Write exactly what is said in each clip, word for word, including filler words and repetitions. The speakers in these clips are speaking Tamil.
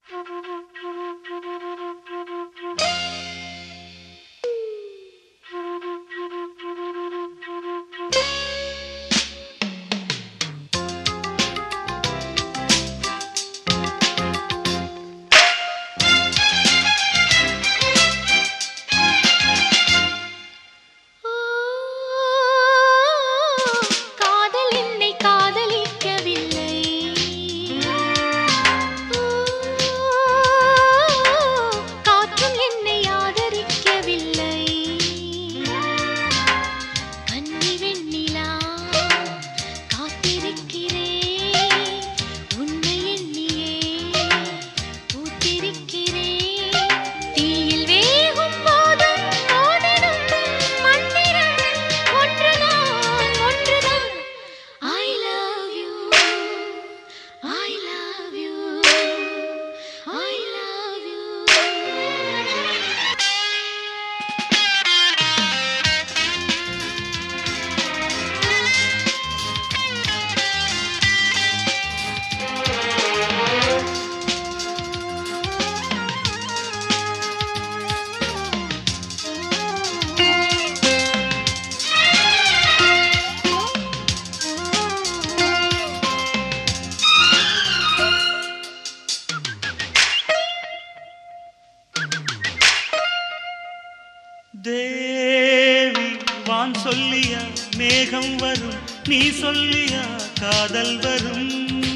தேவி வான் சொல்லியா மேகம் வரும், நீ சொல்லியா காதல் வரும்.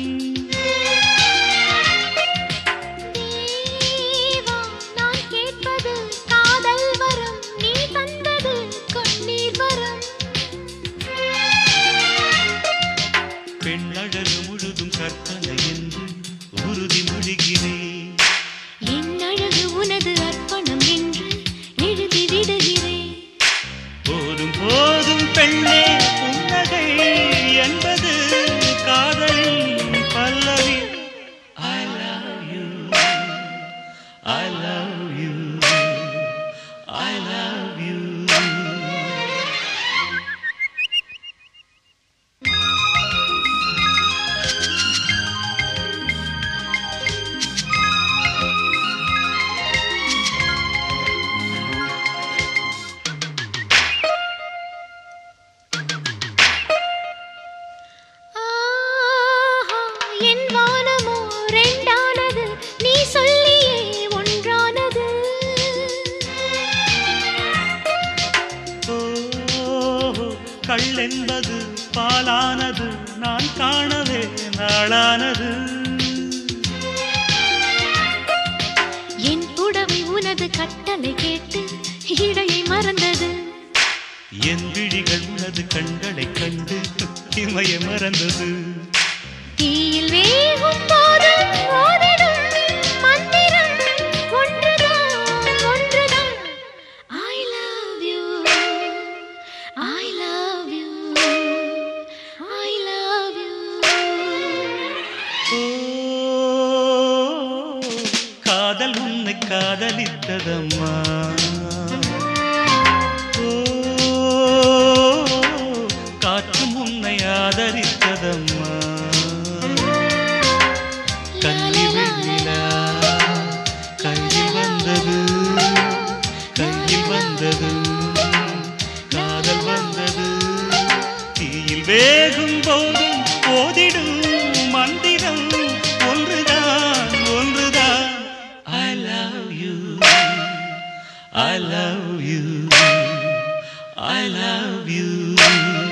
தேவா நான் கேட்பது காதல் வரும், நீ தந்தது கண்ணீர் வரும். பெண்ணழகு முழுதும் கற்பனை என்று உறுதி மொழிகிறேன். என் அழகு உனது அர்ப்பணம் என்று எழுதி விடுகிறேன். போதும் போதும் பெண்ணே புன்னகை என்பது காதலின் பல்லவி. I love you, I love you, I love you. என் வானமோ ரெண்டானது, நீ சொல்லியே ஒன்றானது. ஓ கள் என்பது பாலானது, நான் காணவே நாளானது. என் புடவை உனது கட்டளை கேட்டு இடையை மறந்தது. என் விழிகள் உனது கண்களை கண்டு இமைய மறந்தது. தீயில் வேகும் போது ஓதிடும் மந்திரம் ஒன்றுதான் ஒன்றுதான். I love you, I love you, I love you. ஓ காதல் உன்னை காதலித்ததம்மா. ஓ காற்றும் உன்னை ஆதரித்ததம்மா. கண்ணில் வெண்ணிலா கையில் வந்தது, கையில் வந்தது, காதல் வந்தது. தீயில் வேகும் போதும் போதிடும் மந்திரம் ஒன்றுதான் ஒன்றுதான். I love you, I love you, I love you.